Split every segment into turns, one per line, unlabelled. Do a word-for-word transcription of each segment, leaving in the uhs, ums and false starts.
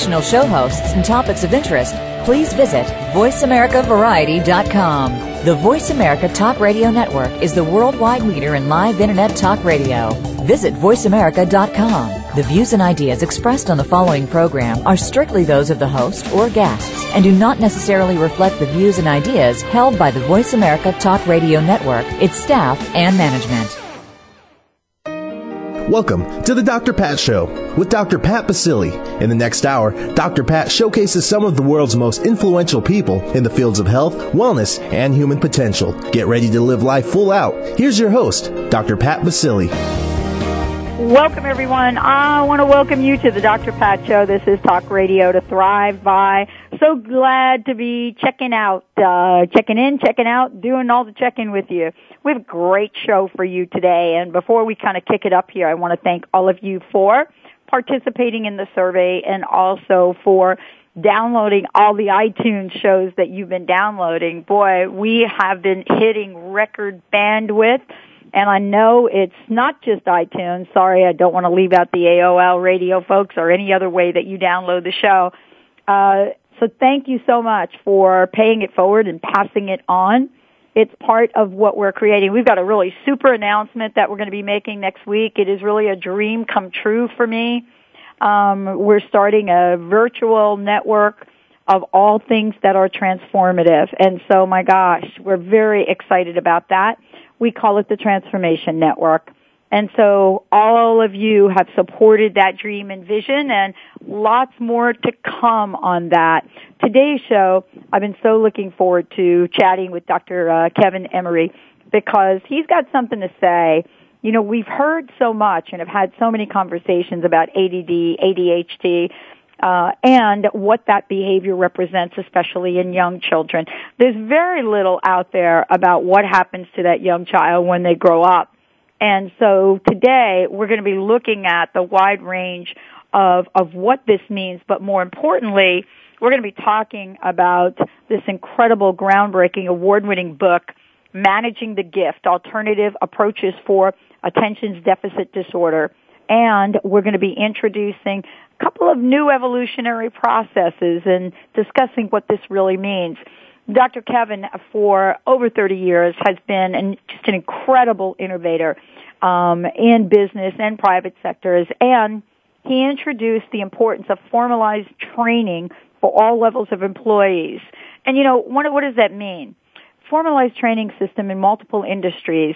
additional show hosts and topics of interest, please visit voice america variety dot com. The Voice America Talk Radio Network is the worldwide leader in live Internet talk radio. Visit voice america dot com. The views and ideas expressed on the following program are strictly those of the host or guests and do not necessarily reflect the views and ideas held by the Voice America Talk Radio Network, its staff, and management.
Welcome to the Doctor Pat Show with Doctor Pat Baccili. In the next hour, Doctor Pat showcases some of the world's most influential people in the fields of health, wellness, and human potential. Get ready to live life full out. Here's your host, Doctor Pat Baccili.
Welcome, everyone. I want to welcome you to the Doctor Pat Show. This is Talk Radio to Thrive By. So glad to be checking out, uh, checking in, checking out, doing all the checking with you. We have a great show for you today. And before we kind of kick it up here, I want to thank all of you for participating in the survey and also for downloading all the iTunes shows that you've been downloading. Boy, we have been hitting record bandwidth. And I know it's not just iTunes. Sorry, I don't want to leave out the A O L radio folks or any other way that you download the show. Uh, so thank you so much for paying it forward and passing it on. It's part of what we're creating. We've got a really super announcement that we're going to be making next week. It is really a dream come true for me. Um, we're starting a virtual network of all things that are transformative. And so, my gosh, we're very excited about that. We call it the Transformation Network. And so all of you have supported that dream and vision, and lots more to come on that. Today's show, I've been so looking forward to chatting with Doctor Uh, Kevin Emery because he's got something to say. You know, we've heard so much and have had so many conversations about A D D, A D H D, Uh, and what that behavior represents, especially in young children. There's very little out there about what happens to that young child when they grow up. And so today we're going to be looking at the wide range of, of what this means, but more importantly, we're going to be talking about this incredible, groundbreaking, award-winning book, Managing the Gift, Alternative Approaches for Attention Deficit Disorder. And we're going to be introducing a couple of new evolutionary processes and discussing what this really means. Doctor Kevin, for over thirty years, has been an, just an incredible innovator um, in business and private sectors, and he introduced the importance of formalized training for all levels of employees. And, you know, what, what does that mean? Formalized training system in multiple industries.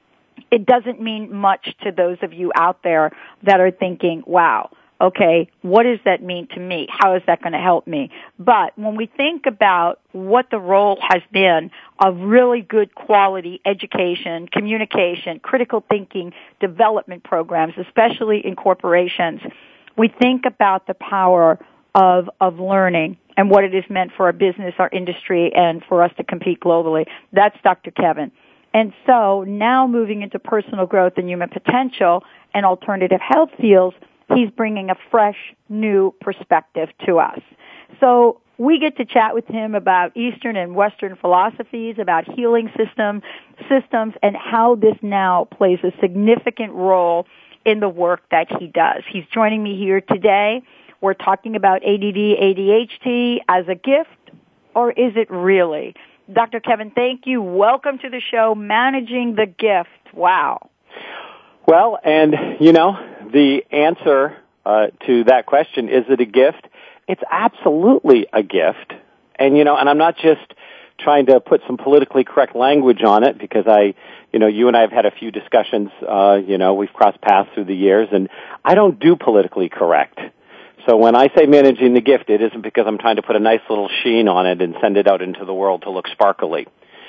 It doesn't mean much to those of you out there that are thinking, wow, okay, what does that mean to me? How is that going to help me? But when we think about what the role has been of really good quality education, communication, critical thinking, development programs, especially in corporations, we think about the power of, of learning and what it has meant for our business, our industry, and for us to compete globally. That's Doctor Kevin. And so now moving into personal growth and human potential and alternative health fields, he's bringing a fresh, new perspective to us. So we get to chat with him about Eastern and Western philosophies, about healing system, systems, and how this now plays a significant role in the work that he does. He's joining me here today. We're talking about A D D, A D H D as a gift, or is it really? Doctor Kevin, thank you. Welcome to the show, Managing the Gift. Wow.
Well, and, you know, the answer uh, to that question, is it a gift? It's absolutely a gift. And, you know, and I'm not just trying to put some politically correct language on it because I, you know, you and I have had a few discussions, uh, you know, we've crossed paths through the years, and I don't do politically correct. So when I say managing the gift, it isn't because I'm trying to put a nice little sheen on it and send it out into the world to look sparkly.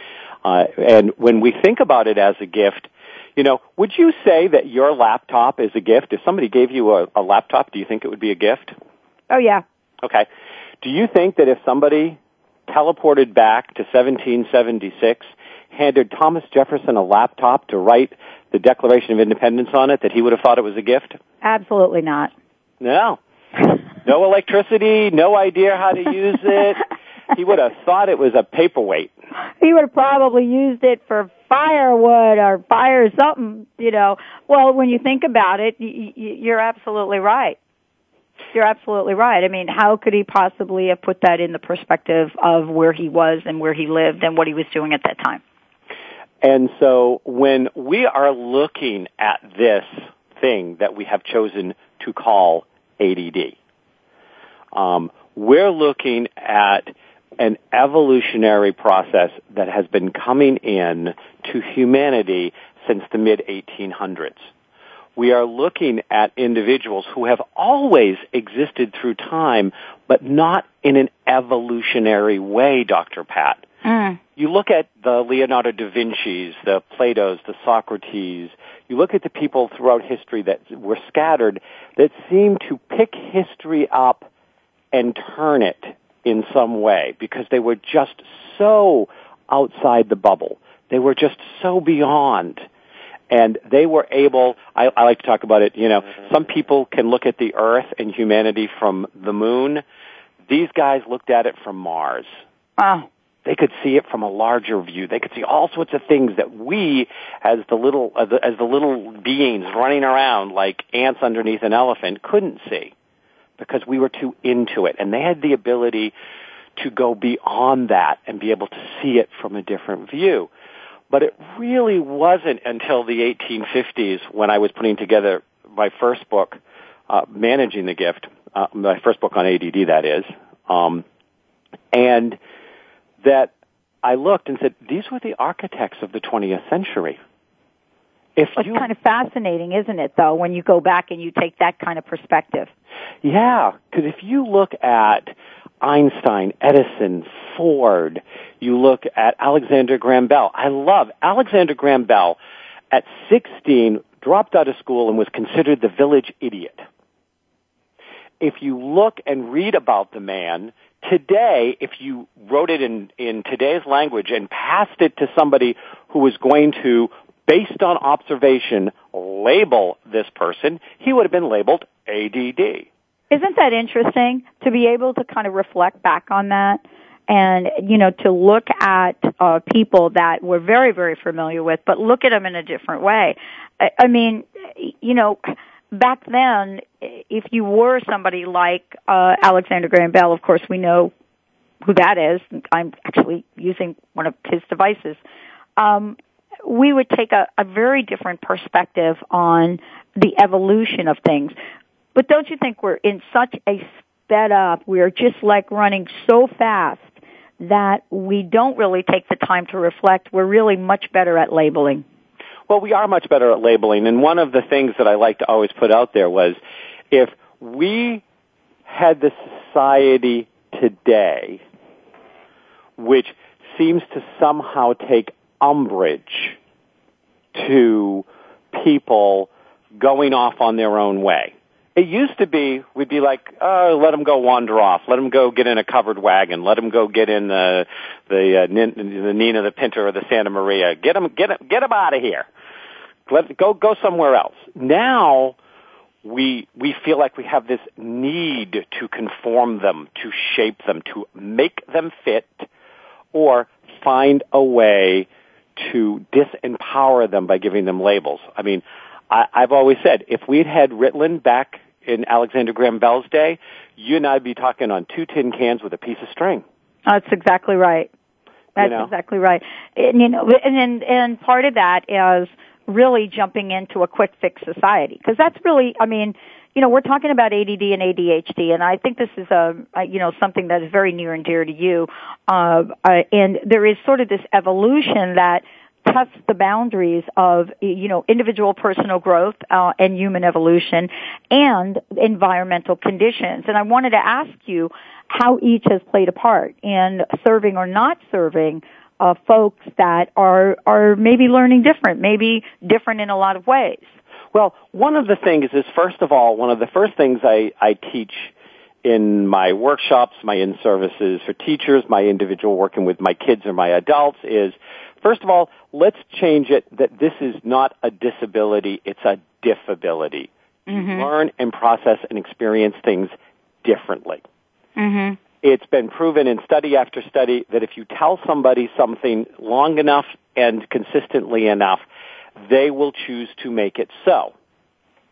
Uh, and when we think about it as a gift, you know, would you say that your laptop is a gift? If somebody gave you a, a laptop, do you think it would be a gift?
Oh, yeah.
Okay. Do you think that if somebody teleported back to seventeen seventy-six, handed Thomas Jefferson a laptop to write the Declaration of Independence on it, that he would have thought it was a gift?
Absolutely not.
No. No electricity, no idea how to use it. He would have thought it was a paperweight.
He would have probably used it for firewood or fire something, you know. Well, when you think about it, you're absolutely right. You're absolutely right. I mean, how could he possibly have put that in the perspective of where he was and where he lived and what he was doing at that time?
And so when we are looking at this thing that we have chosen to call A D D, um, we're looking at an evolutionary process that has been coming in to humanity since the mid eighteen hundreds. We are looking at individuals who have always existed through time, but not in an evolutionary way, Doctor Pat.
Mm.
You look at the Leonardo da Vinci's, the Plato's, the Socrates, you look at the people throughout history that were scattered that seem to pick history up and turn it in some way because they were just so outside the bubble. They were just so beyond. And they were able, I, I like to talk about it, you know, some people can look at the Earth and humanity from the moon. These guys looked at it from Mars.
Wow.
They could see it from a larger view. They could see all sorts of things that we, as the little, as the, as the little beings running around like ants underneath an elephant, couldn't see because we were too into it. And they had the ability to go beyond that and be able to see it from a different view. But it really wasn't until the eighteen fifties when I was putting together my first book, uh, Managing the Gift, uh, my first book on A D D, that is, um, and that I looked and said, these were the architects of the twentieth century. If
it's
you,
kind of fascinating, isn't it, though, when you go back and you take that kind of perspective?
Yeah, because if you look at Einstein, Edison, Ford, you look at Alexander Graham Bell. I love Alexander Graham Bell at sixteen, dropped out of school and was considered the village idiot. If you look and read about the man, today, if you wrote it in, in today's language and passed it to somebody who was going to, based on observation, label this person, he would have been labeled A D D.
Isn't that interesting to be able to kind of reflect back on that and, you know, to look at uh, people that we're very, very familiar with, but look at them in a different way? I, I mean, you know, back then, if you were somebody like uh, Alexander Graham Bell, of course we know who that is. I'm actually using one of his devices. Um, we would take a, a very different perspective on the evolution of things. But don't you think we're in such a sped up, we're just like running so fast that we don't really take the time to reflect. We're really much better at labeling.
Well, we are much better at labeling, and one of the things that I like to always put out there was if we had the society today which seems to somehow take umbrage to people going off on their own way. It used to be, we'd be like, oh, let them go wander off. Let them go get in a covered wagon. Let them go get in the the, uh, the Nina, the Pinta, or the Santa Maria. Get them, get them, get them out of here. Let go go somewhere else. Now we we feel like we have this need to conform them, to shape them, to make them fit, or find a way to disempower them by giving them labels. I mean, I, I've always said, if we'd had Ritalin back in Alexander Graham Bell's day, you and I'd be talking on two tin cans with a piece of string.
That's exactly right. That's you know? exactly right. And, you know, and, and, and part of that is really jumping into a quick fix society. Because that's really, I mean, you know, we're talking about A D D and A D H D, and I think this is a, a you know, something that is very near and dear to you. Uh, uh, and there is sort of this evolution that tests the boundaries of, you know, individual personal growth uh, and human evolution and environmental conditions. And I wanted to ask you how each has played a part in serving or not serving uh, folks that are are maybe learning different, maybe different in a lot of ways.
Well, one of the things is, first of all, one of the first things I, I teach in my workshops, my in-services for teachers, my individual working with my kids or my adults is, first of all, let's change it that this is not a disability, it's a diffability.
Mm-hmm.
You learn and process and experience things differently.
Mm-hmm.
It's been proven in study after study that if you tell somebody something long enough and consistently enough, they will choose to make it so.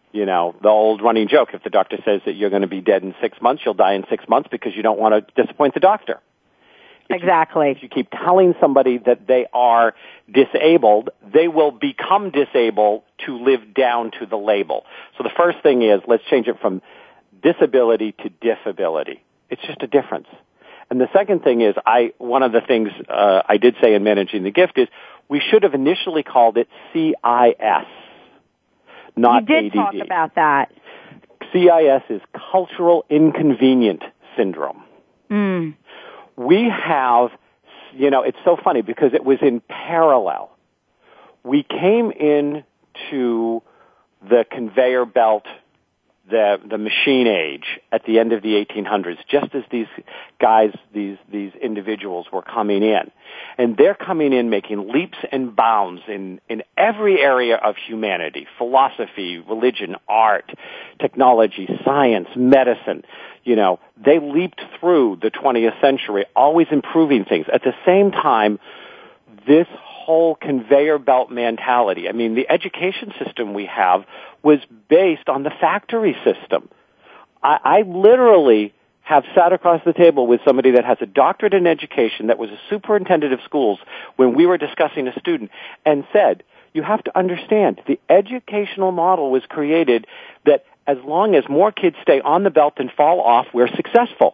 You know, the old running joke, if the doctor says that you're going to be dead in six months, you'll die in six months because you don't want to disappoint the doctor. If
exactly.
You, if you keep telling somebody that they are disabled, they will become disabled to live down to the label. So the first thing is, let's change it from disability to diffability. It's just a difference. And the second thing is, I one of the things uh, I did say in Managing the Gift is we should have initially called it C I S, not
You did
A D D.
talk about that.
C I S is Cultural Inconvenient Syndrome.
Mm.
We have, you know, it's so funny because it was in parallel. We came into the conveyor belt, the the machine age at the end of the eighteen hundreds, just as these guys, these these individuals were coming in. And they're coming in making leaps and bounds in, in every area of humanity: philosophy, religion, art, technology, science, medicine. You know, they leaped through the twentieth century, always improving things. At the same time, this whole conveyor belt mentality, I mean, the education system we have was based on the factory system. I, I literally have sat across the table with somebody that has a doctorate in education that was a superintendent of schools when we were discussing a student and said, you have to understand, the educational model was created that as long as more kids stay on the belt than fall off, we're successful.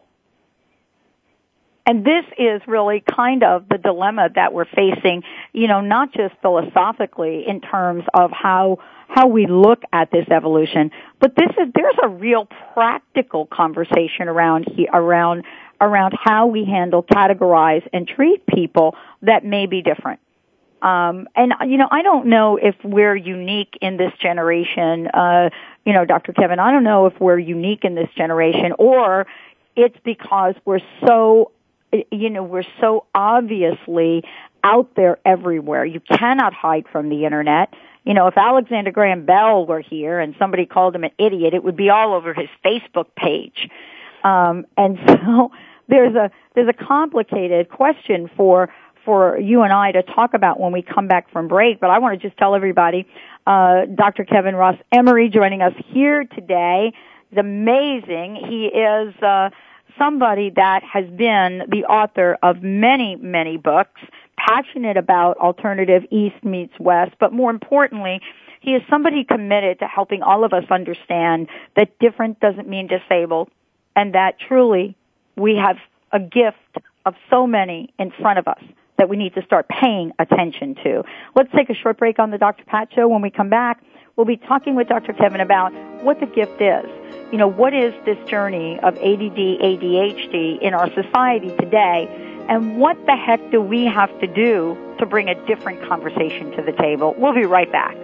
And this is really kind of the dilemma that we're facing, you know, not just philosophically in terms of how how we look at this evolution, but this is there's a real practical conversation around he, around around how we handle, categorize, and treat people that may be different. Um, and you know, I don't know if we're unique in this generation. Uh, you know, Doctor Kevin, I don't know if we're unique in this generation, or it's because we're so. You know, we're so obviously out there everywhere. You cannot hide from the internet. You know, if Alexander Graham Bell were here and somebody called him an idiot, it would be all over his Facebook page. Um, and so there's a there's a complicated question for for you and I to talk about when we come back from break. But I want to just tell everybody, uh, Doctor Kevin Ross Emery joining us here today. It's amazing. He is. Uh, somebody that has been the author of many, many books, passionate about alternative East meets West, but more importantly, he is somebody committed to helping all of us understand that different doesn't mean disabled, and that truly we have a gift of so many in front of us that we need to start paying attention to. Let's take a short break on the Doctor Pat Show. When we come back, we'll be talking with Doctor Kevin about what the gift is. You know, what is this journey of A D D, A D H D in our society today, and what the heck do we have to do to bring a different conversation to the table? We'll be right back.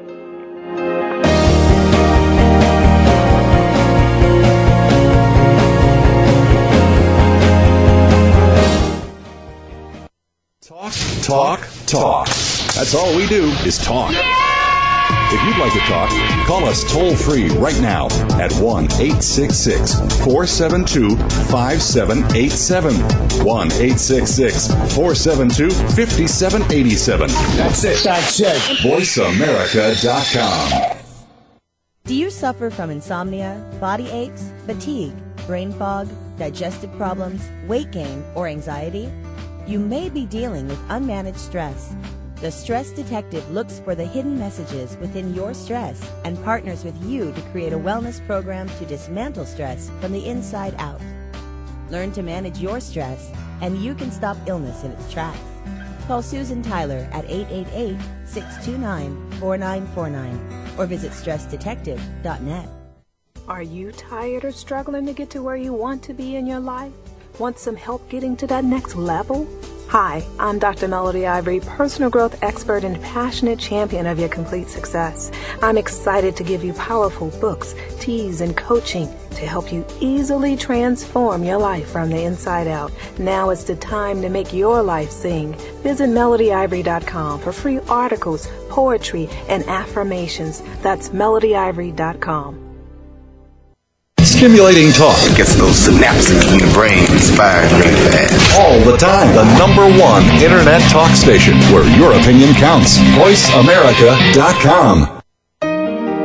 Talk, talk, talk. That's all we do is talk. If you'd like to talk, call us toll-free right now at one eight six six, four seven two, five seven eight seven. one eight six six, four seven two, five seven eight seven. That's it. That's it. voice america dot com.
Do you suffer from insomnia, body aches, fatigue, brain fog, digestive problems, weight gain, or anxiety? You may be dealing with unmanaged stress. The Stress Detective looks for the hidden messages within your stress and partners with you to create a wellness program to dismantle stress from the inside out. Learn to manage your stress, and you can stop illness in its tracks. Call Susan Tyler at eight eight eight, six two nine, four nine four nine or visit stress detective dot net.
Are you tired or struggling to get to where you want to be in your life? Want some help getting to that next level? Hi, I'm Doctor Melody Ivory, personal growth expert and passionate champion of your complete success. I'm excited to give you powerful books, teas, and coaching to help you easily transform your life from the inside out. Now is the time to make your life sing. Visit melody ivory dot com for free articles, poetry, and affirmations. That's melody ivory dot com.
Stimulating talk.
Gets those synapses in your brain inspired really fast.
All the time. The number one internet talk station where your opinion counts. voice america dot com.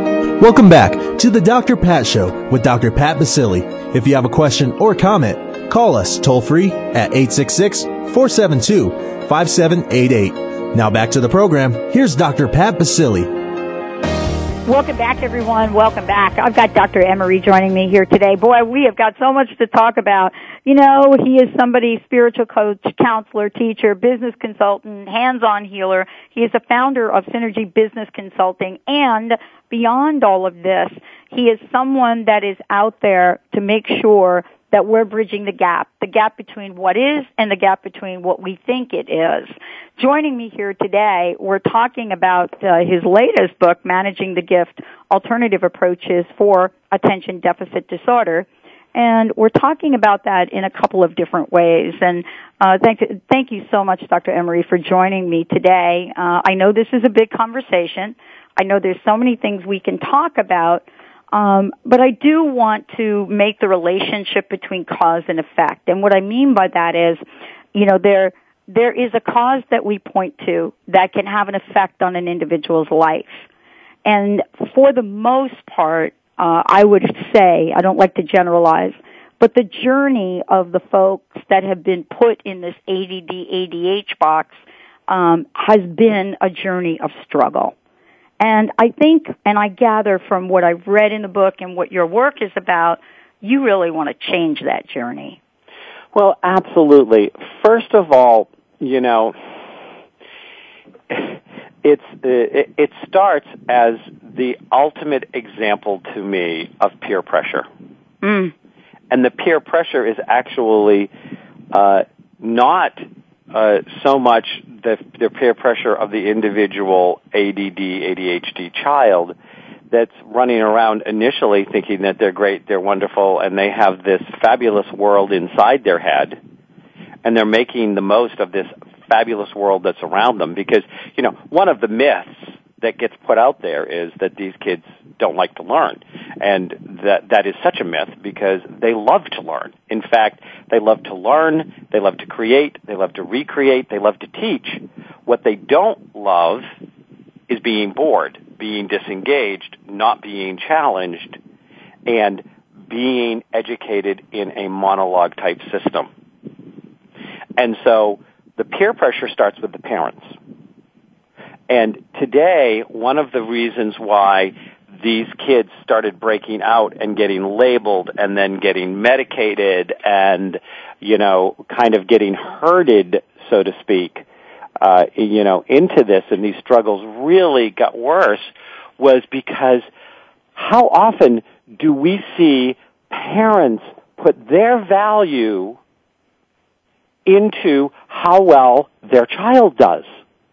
Welcome back to the Doctor Pat Show with Doctor Pat Baccili. If you have a question or comment, call us toll-free at eight six six, four seven two, five seven eight eight. Now back to the program. Here's Doctor Pat Baccili.
Welcome back, everyone. Welcome back. I've got Doctor Emery joining me here today. Boy, we have got so much to talk about. You know, he is somebody, spiritual coach, counselor, teacher, business consultant, hands-on healer. He is the founder of Synergy Business Consulting. And beyond all of this, he is someone that is out there to make sure that we're bridging the gap, the gap between what is and the gap between what we think it is. Joining me here today, we're talking about uh, his latest book, Managing the Gift, Alternative Approaches for Attention Deficit Disorder. And we're talking about that in a couple of different ways. And uh, thank, thank you so much, Doctor Emery, for joining me today. Uh, I know this is a big conversation. I know there's so many things we can talk about. Um, but I do want to make the relationship between cause and effect. And what I mean by that is, you know, there there is a cause that we point to that can have an effect on an individual's life. And for the most part, uh, I would say, I don't like to generalize, but the journey of the folks that have been put in this A D D, A D H box um, has been a journey of struggle. And I think, and I gather from what I've read in the book and what your work is about, you really want to change that journey.
Well, absolutely. First of all, you know, it's it, it starts as the ultimate example to me of peer pressure.
Mm.
And the peer pressure is actually uh, not uh, so much the, the peer pressure of the individual A D D, A D H D child that's running around initially thinking that they're great, they're wonderful, and they have this fabulous world inside their head, and they're making the most of this fabulous world that's around them. Because, you know, one of the myths that gets put out there is that these kids don't like to learn. And that that is such a myth because they love to learn. In fact, they love to learn, they love to create, they love to recreate, they love to teach. What they don't love is being bored, being disengaged, not being challenged, and being educated in a monologue type system. And so the peer pressure starts with the parents. And today, one of the reasons why these kids started breaking out and getting labeled and then getting medicated and, you know, kind of getting herded, so to speak, uh, you know, into this, and these struggles really got worse, was because how often do we see parents put their value into how well their child does?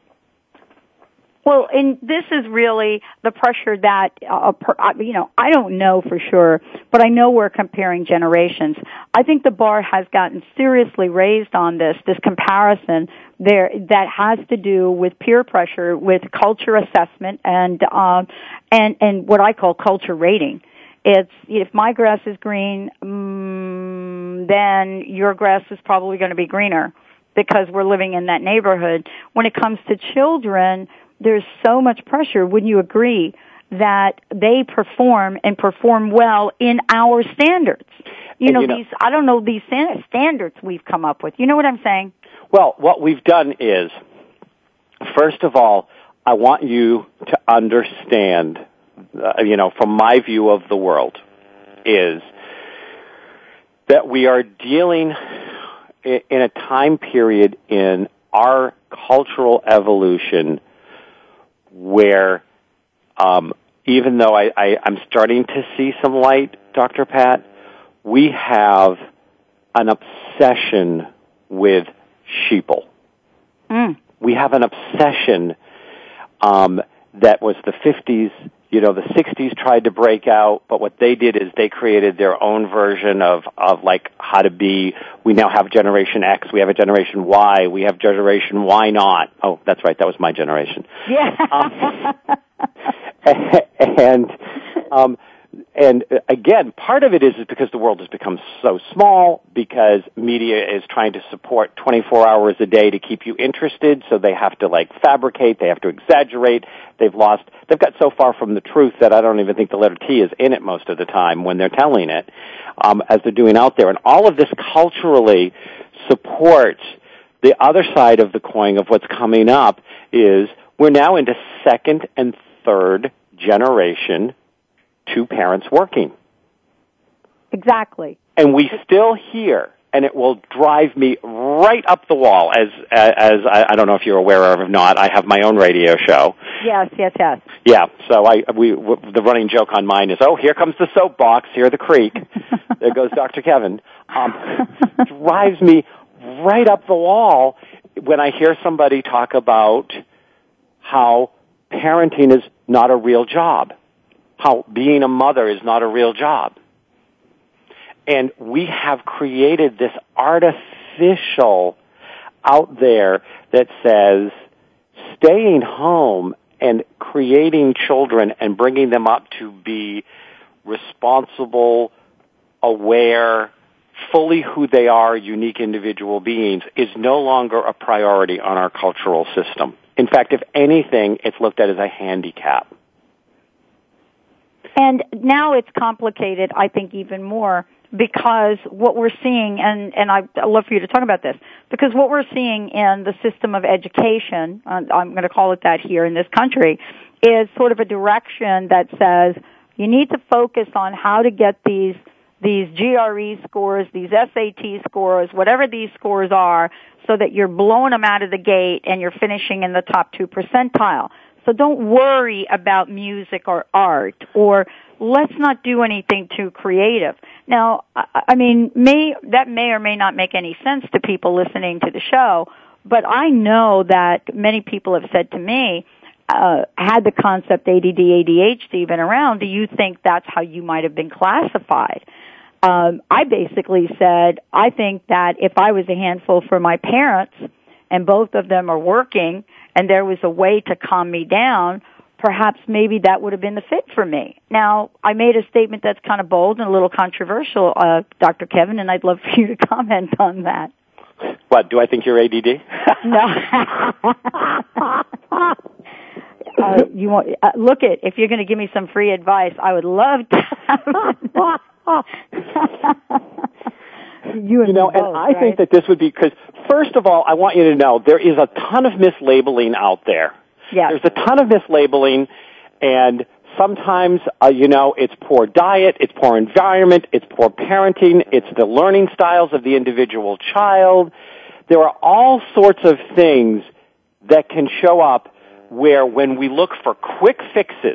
Well, and this is really the pressure that, uh, per, you know, I don't know for sure, but I know we're comparing generations. I think the bar has gotten seriously raised on this, this comparison there that has to do with peer pressure, with culture assessment, and um, and and what I call culture rating. It's, if my grass is green, mm, then your grass is probably going to be greener because we're living in that neighborhood. When it comes to children, there's so much pressure, wouldn't you agree, that they perform and perform well in our standards. You
and
know,
you know,
these, I don't know, these standards we've come up with. You know what I'm saying?
Well, what we've done is, first of all, I want you to understand, uh, you know, from my view of the world, is that we are dealing in a time period in our cultural evolution where um, even though I, I, I'm starting to see some light, Doctor Pat, we have an obsession with sheeple.
Mm.
We have an obsession um, that was the fifties. You know, the sixties tried to break out, but what they did is they created their own version of, of like how to be. We now have Generation X. We have a Generation Y. We have Generation Y not. Oh, that's right. That was my generation.
Yeah.
Um, and um, and again, part of it is because the world has become so small, because media is trying to support twenty-four hours a day to keep you interested, so they have to like fabricate, they have to exaggerate. They've lost, they've got so far from the truth that I don't even think the letter T is in it most of the time when they're telling it, um, as they're doing out there. And all of this culturally supports the other side of the coin of what's coming up is we're now into second and third generation two parents working.
Exactly.
And we still hear, and it will drive me right up the wall, as as I, I don't know if you're aware of or not, I have my own radio show.
Yes, yes, yes.
Yeah, so I we w- the running joke on mine is, oh, here comes the soapbox, here the creek. There goes Doctor Kevin. Um, drives me right up the wall when I hear somebody talk about how parenting is not a real job, how being a mother is not a real job. And we have created this artificial out there that says staying home and creating children and bringing them up to be responsible, aware, fully who they are, unique individual beings, is no longer a priority on our cultural system. In fact, if anything, it's looked at as a handicap.
And now it's complicated, I think, even more, because what we're seeing, and, and I'd love for you to talk about this, because what we're seeing in the system of education, uh, I'm going to call it that here in this country, is sort of a direction that says you need to focus on how to get these these G R E scores, these S A T scores, whatever these scores are, so that you're blowing them out of the gate and you're finishing in the top two percentile. So don't worry about music or art, or let's not do anything too creative. Now, I mean, may, that may or may not make any sense to people listening to the show, but I know that many people have said to me, uh, had the concept A D D, A D H D been around, do you think that's how you might have been classified? Um, I basically said, I think that if I was a handful for my parents, and both of them are working, and there was a way to calm me down, perhaps maybe that would have been the fit for me. Now, I made a statement that's kind of bold and a little controversial, uh, Doctor Kevin, and I'd love for you to comment on that.
What, do I think you're A D D?
No. uh, you want, uh, look it, if you're going to give me some free advice, I would love to have You, and
you know,
both,
and I
right?
think that this would be, because first of all, I want you to know there is a ton of mislabeling out there.
Yes.
There's a ton of mislabeling, and sometimes, uh, you know, it's poor diet, it's poor environment, it's poor parenting, it's the learning styles of the individual child. There are all sorts of things that can show up where when we look for quick fixes,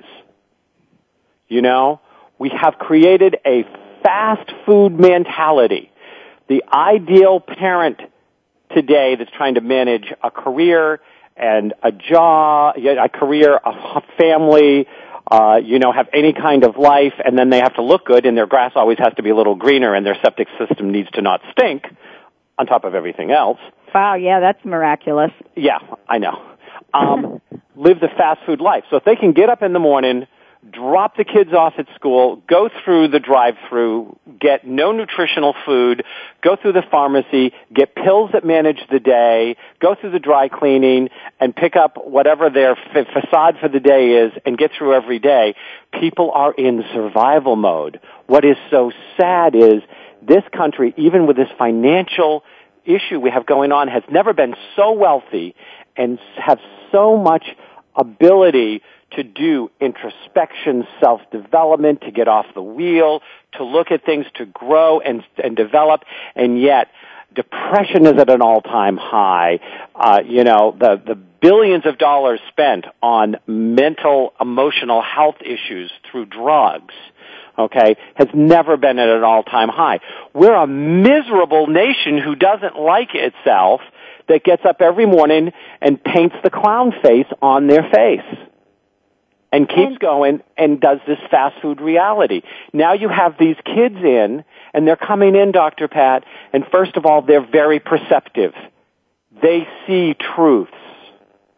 you know, we have created a fast food mentality. The ideal parent today that's trying to manage a career and a job, a career, a family, uh, you know, have any kind of life, and then they have to look good, and their grass always has to be a little greener, and their septic system needs to not stink, on top of everything else.
Wow, yeah, that's miraculous.
Yeah, I know. Um, live the fast food life. So if they can get up in the morning, drop the kids off at school, go through the drive-through, get no nutritional food, go through the pharmacy, get pills that manage the day, go through the dry cleaning, and pick up whatever their f- facade for the day is and get through every day, people are in survival mode. What is so sad is this country, even with this financial issue we have going on, has never been so wealthy and have so much ability to do introspection, self-development, to get off the wheel, to look at things, to grow and, and develop, and yet depression is at an all-time high. Uh, you know, the, the billions of dollars spent on mental, emotional health issues through drugs, okay, has never been at an all-time high. We're a miserable nation who doesn't like itself, that gets up every morning and paints the clown face on their face. And keeps and, going and does this fast food reality. Now you have these kids in, and they're coming in, Doctor Pat, and first of all, they're very perceptive. They see truths.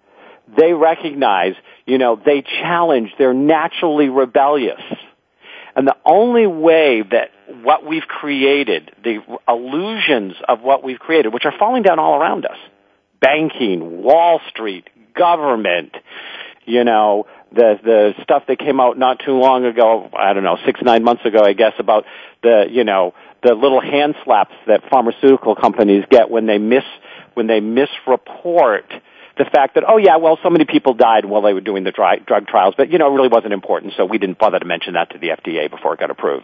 They recognize, you know, they challenge, they're naturally rebellious. And the only way that what we've created, the illusions of what we've created, which are falling down all around us, banking, Wall Street, government, you know, the the stuff that came out not too long ago, I don't know, six, nine months ago, I guess, about the, you know, the little hand slaps that pharmaceutical companies get when they miss, when they misreport the fact that, oh yeah, well, so many people died while they were doing the dry, drug trials, but, you know, it really wasn't important, so we didn't bother to mention that to the F D A before it got approved.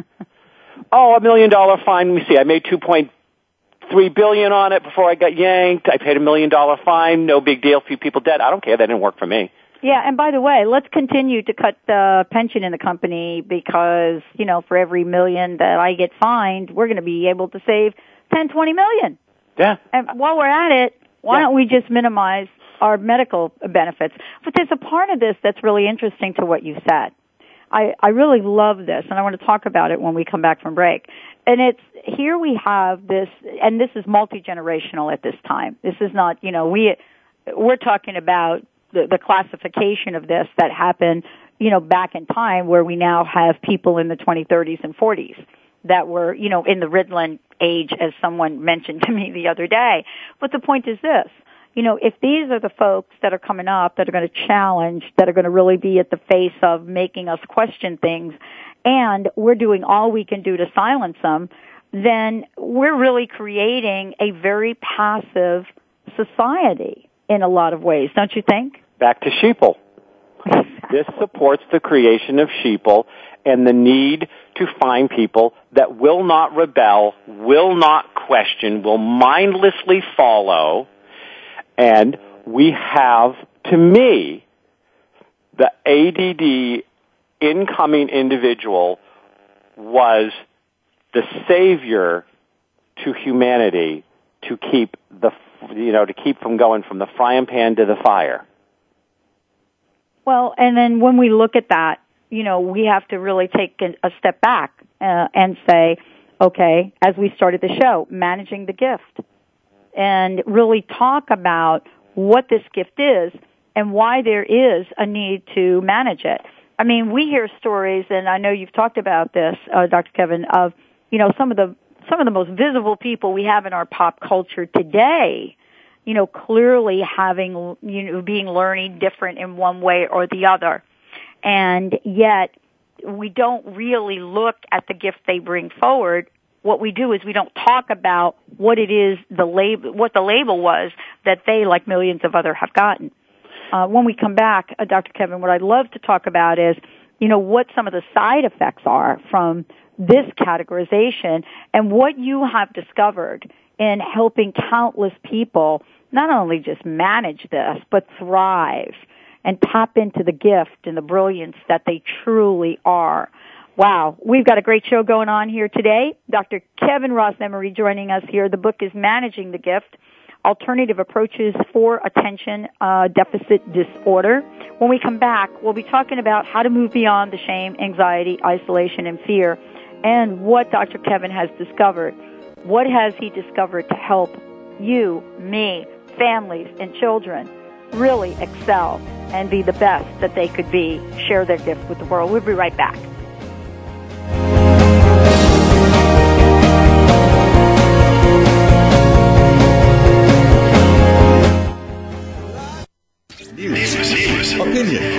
Oh, a million dollar fine. Let me see, I made two point three billion on it before I got yanked. I paid a million dollar fine. No big deal. Few people dead. I don't care. That didn't work for me.
Yeah, and by the way, let's continue to cut the pension in the company because, you know, for every million that I get fined, we're going to be able to save ten, twenty million.
Yeah.
And while we're at it, why
yeah.
don't we just minimize our medical benefits? But there's a part of this that's really interesting to what you said. I, I really love this, and I want to talk about it when we come back from break. And it's, here we have this, and this is multi-generational at this time. This is not, you know, we, we're talking about the, the classification of this that happened, you know, back in time where we now have people in the twenties, thirties, and forties that were, you know, in the Ritalin age, as someone mentioned to me the other day. But the point is this. You know, if these are the folks that are coming up that are going to challenge, that are going to really be at the face of making us question things, and we're doing all we can do to silence them, then we're really creating a very passive society in a lot of ways, don't you think?
Back to sheeple. This supports the creation of sheeple and the need to find people that will not rebel, will not question, will mindlessly follow. And we have, to me, the A D D incoming individual was the savior to humanity to keep the, you know, to keep from going from the frying pan to the fire.
Well, and then when we look at that, you know, we have to really take a step back uh, and say, okay, as we started the show, managing the gift. And really talk about what this gift is and why there is a need to manage it. I mean, we hear stories, and I know you've talked about this, uh, Doctor Kevin, of, you know, some of the some of the most visible people we have in our pop culture today, you know, clearly having, you know, being learning different in one way or the other. And yet, we don't really look at the gift they bring forward. What we do is we don't talk about what it is, the label, what the label was that they, like millions of others, have gotten. Uh, when we come back, uh, Doctor Kevin, what I'd love to talk about is, you know, what some of the side effects are from this categorization and what you have discovered in helping countless people not only just manage this, but thrive and tap into the gift and the brilliance that they truly are. Wow, we've got a great show going on here today. Doctor Kevin Ross-Emery joining us here. The book is Managing the Gift, Alternative Approaches for Attention uh, Deficit Disorder. When we come back, we'll be talking about how to move beyond the shame, anxiety, isolation, and fear, and what Doctor Kevin has discovered. What has he discovered to help you, me, families, and children really excel and be the best that they could be, share their gift with the world? We'll be right back.
Opinion.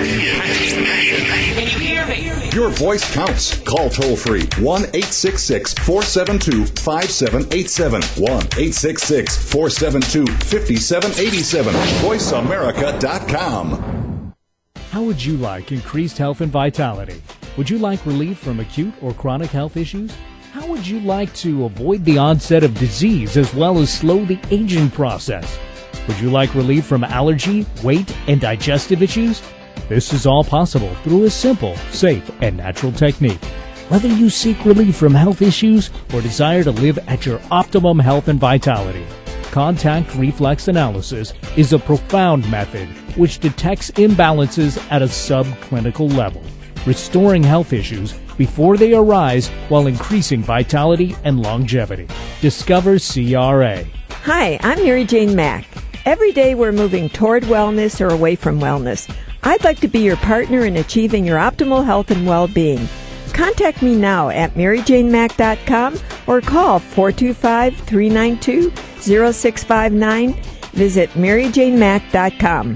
Your voice counts. Call toll free one eight six six, four seven two, five seven eight seven. one eight six six, four seven two, five seven eight seven. voice america dot com.
How would you like increased health and vitality? Would you like relief from acute or chronic health issues? How would you like to avoid the onset of disease as well as slow the aging process? Would you like relief from allergy, weight, and digestive issues? This is all possible through a simple, safe, and natural technique. Whether you seek relief from health issues or desire to live at your optimum health and vitality, contact reflex analysis is a profound method which detects imbalances at a subclinical level, restoring health issues before they arise while increasing vitality and longevity. Discover C R A.
Hi, I'm Mary Jane Mack. Every day we're moving toward wellness or away from wellness. I'd like to be your partner in achieving your optimal health and well-being. Contact me now at mary jane mack dot com or call four two five, three nine two, zero six five nine. Visit mary jane mack dot com.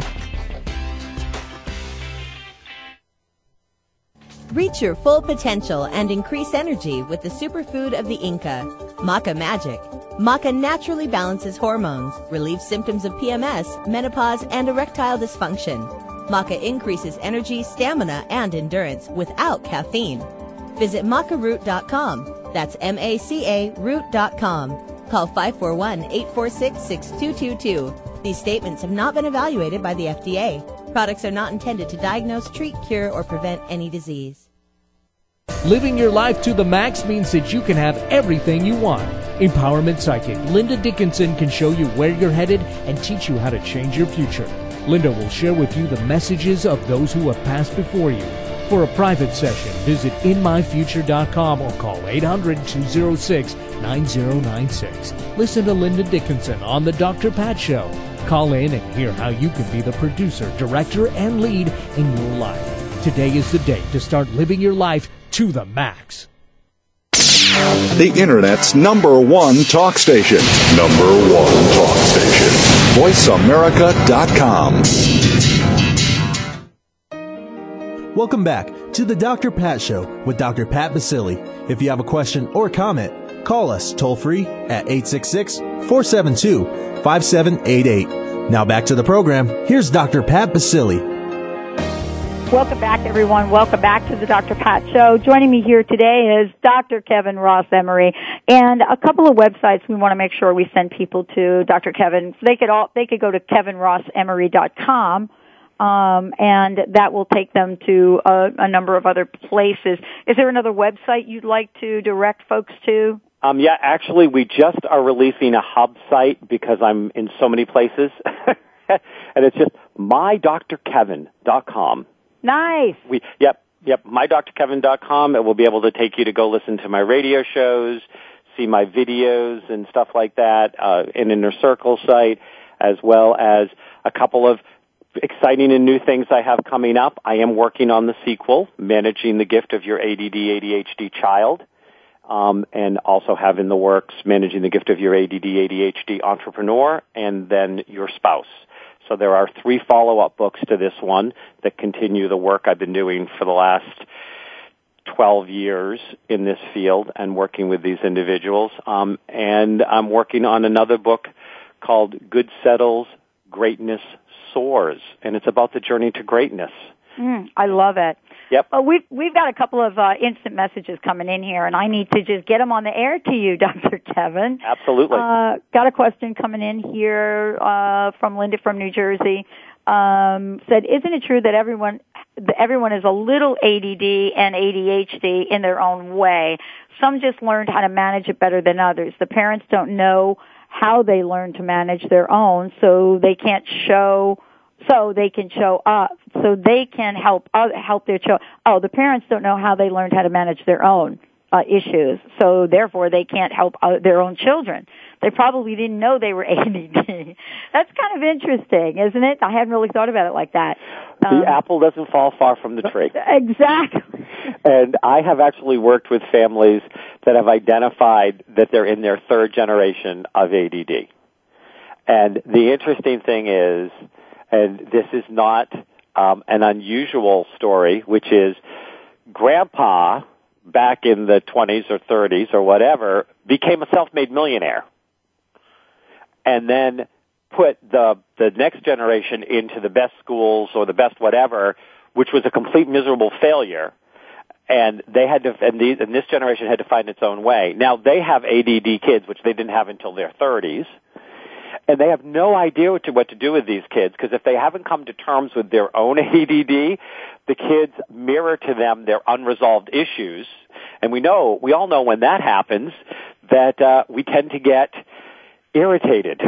Reach your full potential and increase energy with the superfood of the Inca, Maca Magic. Maca naturally balances hormones, relieves symptoms of P M S, menopause, and erectile dysfunction. Maca increases energy, stamina, and endurance without caffeine. Visit maca root dot com. That's M A C A root dot com. Call five four one, eight four six, six two two two. These statements have not been evaluated by the F D A. Products are not intended to diagnose, treat, cure, or prevent any disease.
Living your life to the max means that you can have everything you want. Empowerment Psychic Linda Dickinson can show you where you're headed and teach you how to change your future. Linda will share with you the messages of those who have passed before you. For a private session, visit in my future dot com or call eight hundred, two oh six, nine oh nine six. Listen to Linda Dickinson on The Doctor Pat Show. Call in and hear how you can be the producer, director, and lead in your life. Today is the day to start living your life to the max.
The Internet's number one talk station. Number one talk station. voice america dot com.
Welcome back to the Doctor Pat Show with Doctor Pat Baccili. If you have a question or comment, call us toll-free at eight six six, four seven two, five seven eight eight. Now back to the program. Here's Doctor Pat Baccili.
Welcome back, everyone. Welcome back to the Doctor Pat Show. Joining me here today is Doctor Kevin Ross Emery, and a couple of websites we want to make sure we send people to Doctor Kevin. They could all they could go to kevin ross emery dot com. Um, and that will take them to a, a number of other places. Is there another website you'd like to direct folks to?
Um, yeah, actually, we just are releasing a hub site because I'm in so many places, and it's just my doctor kevin dot com.
Nice.
We yep yep my doctor kevin dot com. It will be able to take you to go listen to my radio shows, see my videos and stuff like that, uh, an Inner Circle site, as well as a couple of exciting and new things I have coming up. I am working on the sequel, Managing the Gift of Your A D D A D H D Child, um, and also have in the works Managing the Gift of Your A D D A D H D Entrepreneur, and then Your Spouse. So there are three follow-up books to this one that continue the work I've been doing for the last twelve years in this field and working with these individuals. Um, and I'm working on another book called Good Settles, Greatness Soars, and it's about the journey to greatness.
Mm, I love it.
Yep.
Well, we've, we've got a couple of uh, instant messages coming in here, and I need to just get them on the air to you, Doctor Kevin.
Absolutely.
Uh, got a question coming in here uh, from Linda from New Jersey. Um, said, isn't it true that everyone everyone is a little A D D and A D H D in their own way? Some just learned how to manage it better than others. The parents don't know how they learn to manage their own, so they can't show, so they can show up, so they can help uh, help their child. Oh, the parents don't know how they learned how to manage their own uh, issues, so therefore they can't help uh, their own children. They probably didn't know they were A D D. That's kind of interesting, isn't it? I hadn't really thought about it like that. Um,
the apple doesn't fall far from the tree.
Exactly.
And I have actually worked with families that have identified that they're in their third generation of A D D. And the interesting thing is, and this is not um, an unusual story, which is Grandpa, back in the twenties or thirties or whatever, became a self-made millionaire. And then put the the next generation into the best schools or the best whatever, which was a complete miserable failure. And they had to, and, these, and this generation had to find its own way. Now they have A D D kids, which they didn't have until their thirties, and they have no idea what to, what to do with these kids, because if they haven't come to terms with their own A D D, the kids mirror to them their unresolved issues. And we know, we all know when that happens, that uh, we tend to get irritated.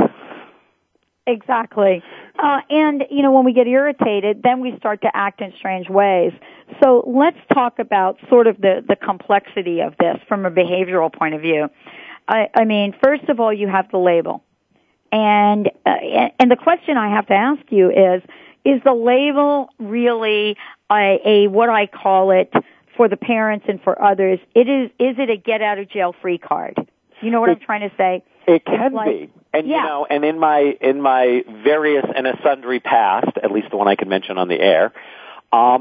Exactly. Uh, and, you know, when we get irritated, then we start to act in strange ways. So let's talk about sort of the, the complexity of this from a behavioral point of view. I, I mean, first of all, you have the label. And, uh, and the question I have to ask you is, is the label really a, a what I call it, for the parents and for others, it is, is it a get out of jail free card? You know what it, I'm trying to say?
It can
like,
be. And,
yeah.
you know, and in my, in my various and a sundry past, at least the one I can mention on the air, um,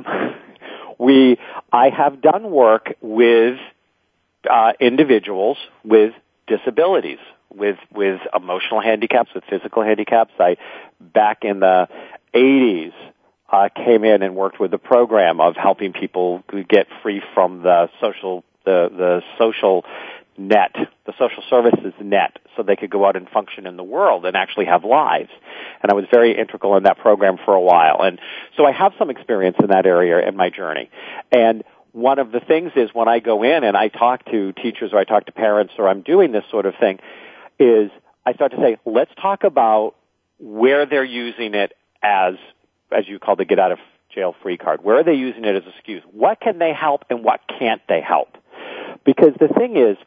we, I have done work with, uh, individuals with disabilities, with, with emotional handicaps, with physical handicaps. I, back in the eighties, uh, came in and worked with a program of helping people get free from the social, the, the social net, the social services net, so they could go out and function in the world and actually have lives. And I was very integral in that program for a while. And so I have some experience in that area in my journey. And one of the things is when I go in and I talk to teachers or I talk to parents or I'm doing this sort of thing, is I start to say, let's talk about where they're using it as, as you call the get out of jail free card. Where are they using it as an excuse? What can they help and what can't they help? Because the thing is,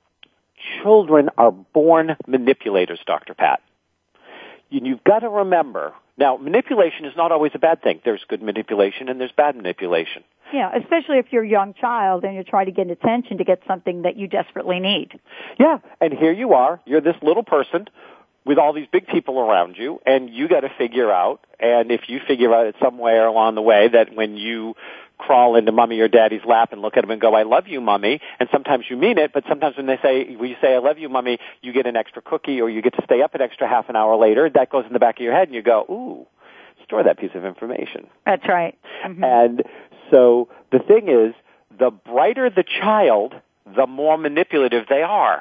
children are born manipulators, Doctor Pat. You've got to remember, now, manipulation is not always a bad thing. There's good manipulation and there's bad manipulation.
Yeah, especially if you're a young child and you're trying to get attention to get something that you desperately need.
Yeah, and here you are. You're this little person with all these big people around you, and you got to figure out, and if you figure out it somewhere along the way that when you crawl into mommy or daddy's lap and look at them and go, I love you, mommy, and sometimes you mean it, but sometimes when they say, when you say, I love you, mommy, you get an extra cookie or you get to stay up an extra half an hour later, that goes in the back of your head and you go, ooh, store that piece of information.
That's right. Mm-hmm.
And so the thing is, the brighter the child, the more manipulative they are.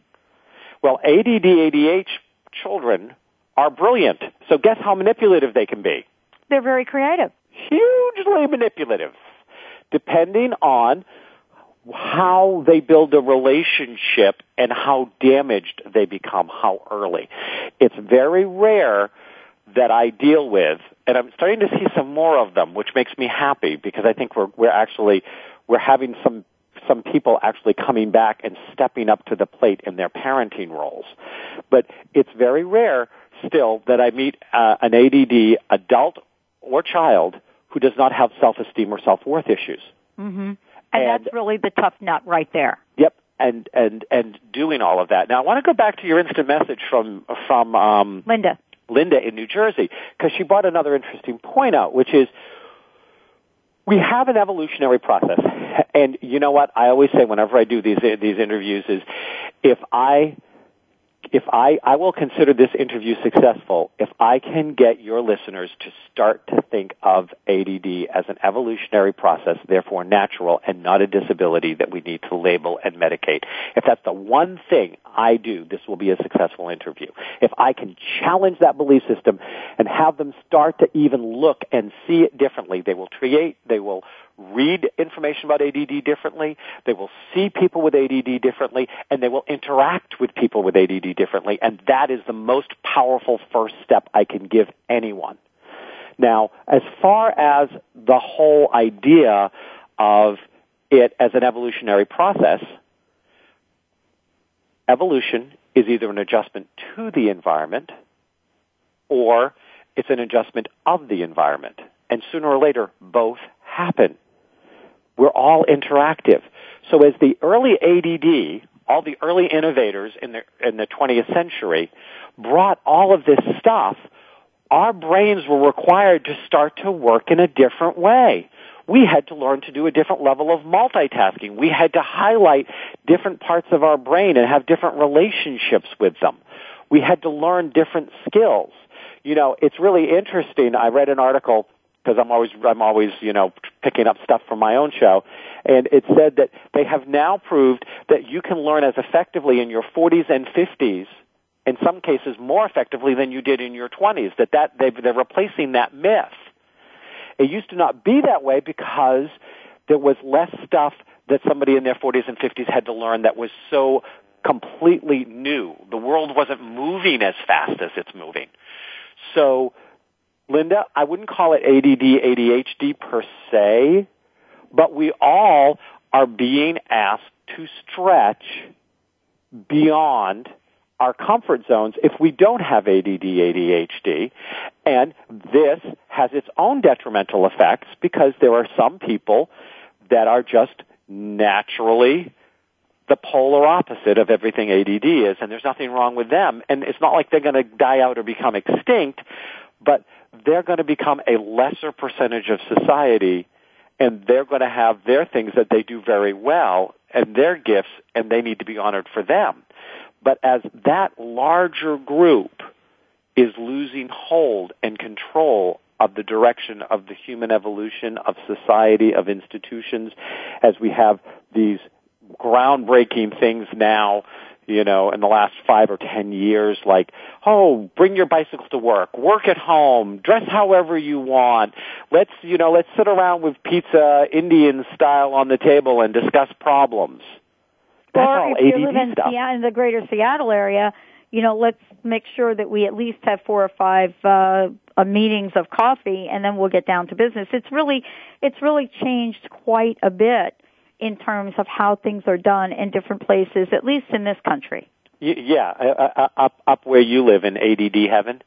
Well, A D D, A D H children are brilliant. So guess how manipulative they can be?
They're very creative.
Hugely manipulative, depending on how they build a relationship and how damaged they become, how early. It's very rare that I deal with, and I'm starting to see some more of them, which makes me happy because I think we're, we're actually, we're having some some people actually coming back and stepping up to the plate in their parenting roles. But it's very rare still that I meet uh, an A D D adult or child who does not have self-esteem or self-worth issues.
Mm-hmm. And, and that's really the tough nut right there.
Yep, and and and doing all of that. Now, I want to go back to your instant message from from um,
Linda.
Linda in New Jersey, because she brought another interesting point out, which is we have an evolutionary process. And you know what? I always say whenever I do these these interviews is if I if I I will consider this interview successful if I can get your listeners to start to think of A D D as an evolutionary process, therefore natural and not a disability that we need to label and medicate. If that's the one thing I do, this will be a successful interview. If I can challenge that belief system and have them start to even look and see it differently, they will create, they will read information about A D D differently, they will see people with A D D differently, and they will interact with people with A D D differently, and that is the most powerful first step I can give anyone. Now, as far as the whole idea of it as an evolutionary process, evolution is either an adjustment to the environment or it's an adjustment of the environment. And sooner or later, both happen. We're all interactive. So as the early A D D, all the early innovators in the, in the twentieth century brought all of this stuff, our brains were required to start to work in a different way. We had to learn to do a different level of multitasking. We had to highlight different parts of our brain and have different relationships with them. We had to learn different skills. You know, it's really interesting. I read an article because I'm always, I'm always, you know, picking up stuff from my own show. And it said that they have now proved that you can learn as effectively in your forties and fifties, in some cases more effectively than you did in your twenties, that, that they, they're replacing that myth. It used to not be that way because there was less stuff that somebody in their forties and fifties had to learn that was so completely new. The world wasn't moving as fast as it's moving. So, Linda, I wouldn't call it A D D, A D H D per se, but we all are being asked to stretch beyond our comfort zones if we don't have A D D, A D H D. And this has its own detrimental effects because there are some people that are just naturally the polar opposite of everything A D D is, and there's nothing wrong with them. And it's not like they're going to die out or become extinct, but they're going to become a lesser percentage of society, and they're going to have their things that they do very well and their gifts, and they need to be honored for them. But as that larger group is losing hold and control of the direction of the human evolution, of society, of institutions, as we have these groundbreaking things now, you know, in the last five or ten years, like, oh, bring your bicycles to work, work at home, dress however you want, let's, you know, let's sit around with pizza Indian style on the table and discuss problems. That's
or
all
if
A D D
you live in,
stuff.
Seattle, in the greater Seattle area, you know, let's make sure that we at least have four or five uh, uh, meetings of coffee, and then we'll get down to business. It's really, it's really changed quite a bit in terms of how things are done in different places, at least in this country.
Y- yeah, uh, uh, up up where you live in A D D heaven.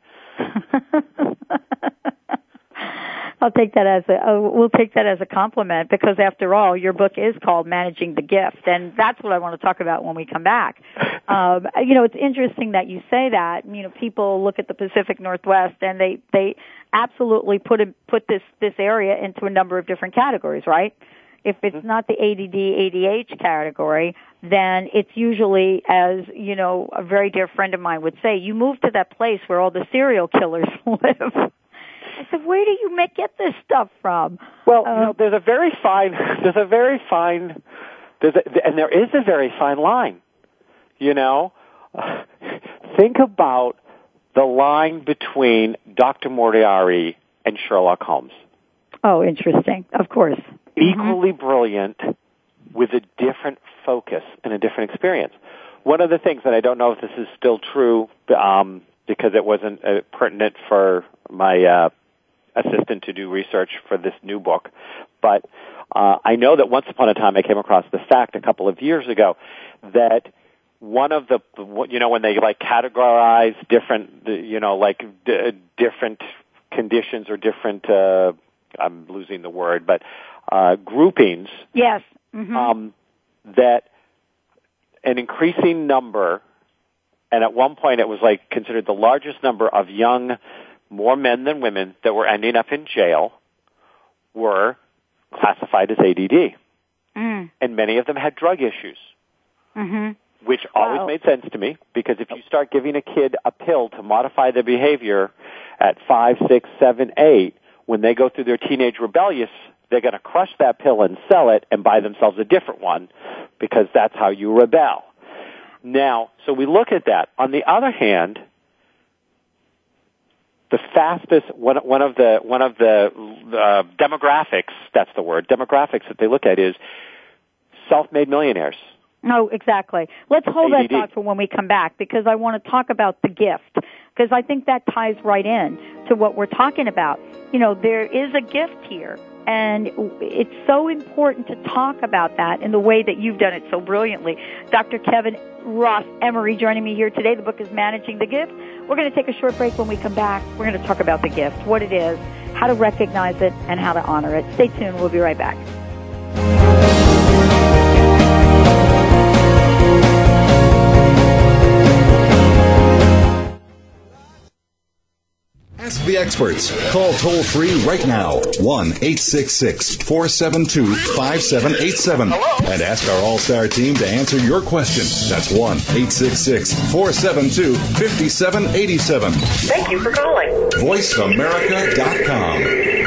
I'll take that as a, uh, we'll take that as a compliment, because after all, your book is called Managing the Gift, and that's what I want to talk about when we come back. Um, you know, it's interesting that you say that. You know, people look at the Pacific Northwest and they, they absolutely put a, put this, this area into a number of different categories, right? If it's not the A D D, A D H category, then it's usually, as, you know, a very dear friend of mine would say, you move to that place where all the serial killers live. I said, where do you make, get this stuff from?
Well,
um,
you know, there's a very fine, there's a very fine, there's a, and there is a very fine line. You know, uh, think about the line between Doctor Moriarty and Sherlock Holmes.
Oh, interesting. Of course.
Equally
mm-hmm.
brilliant, with a different focus and a different experience. One of the things, that I don't know if this is still true, um, because it wasn't uh, pertinent for my uh, assistant to do research for this new book, but uh, I know that once upon a time I came across the fact a couple of years ago that one of the, you know, when they like categorize different, you know, like d- different conditions or different, uh, I'm losing the word, but uh, groupings.
Yes. Mm-hmm.
Um, that an increasing number, and at one point it was like considered the largest number of young, more men than women, that were ending up in jail were classified as A D D.
Mm.
And many of them had drug issues.
Mm-hmm.
Which always
wow.
made sense to me, because if you start giving a kid a pill to modify their behavior at five, six, seven, eight, when they go through their teenage rebellious, they're going to crush that pill and sell it and buy themselves a different one, because that's how you rebel. Now, so we look at that. On the other hand, the fastest, one, one of the, one of the uh, demographics, that's the word, demographics that they look at is self-made millionaires.
No, exactly. Let's hold
A D D.
that thought for when we come back, because I want to talk about the gift, because I think that ties right in to what we're talking about. You know, there is a gift here, and it's so important to talk about that in the way that you've done it so brilliantly. Doctor Kevin Ross Emery joining me here today. The book is Managing the Gift. We're going to take a short break. When we come back, we're going to talk about the gift, what it is, how to recognize it, and how to honor it. Stay tuned. We'll be right back.
Ask the experts. Call toll free right now, one eight six six, four seven two, five seven eight seven. And ask our All-Star team to answer your question. That's one eight six six, four seven two, five seven eight seven.
Thank you for calling.
voice america dot com.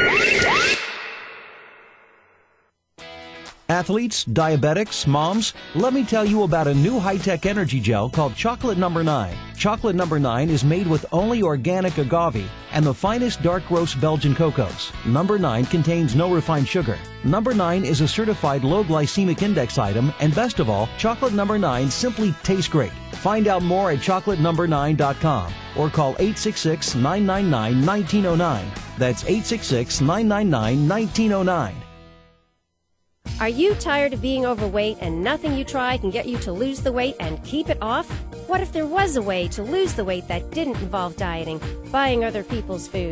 Athletes, diabetics, moms, let me tell you about a new high-tech energy gel called Chocolate Number nine. Chocolate Number nine is made with only organic agave and the finest dark roast Belgian cocos. Number nine contains no refined sugar. Number nine is a certified low glycemic index item, and best of all, Chocolate Number nine simply tastes great. Find out more at chocolate number nine dot com or call eight six six, nine nine nine, one nine zero nine. That's eight six six, nine nine nine, one nine zero nine.
Are you tired of being overweight and nothing you try can get you to lose the weight and keep it off? What if there was a way to lose the weight that didn't involve dieting, buying other people's food?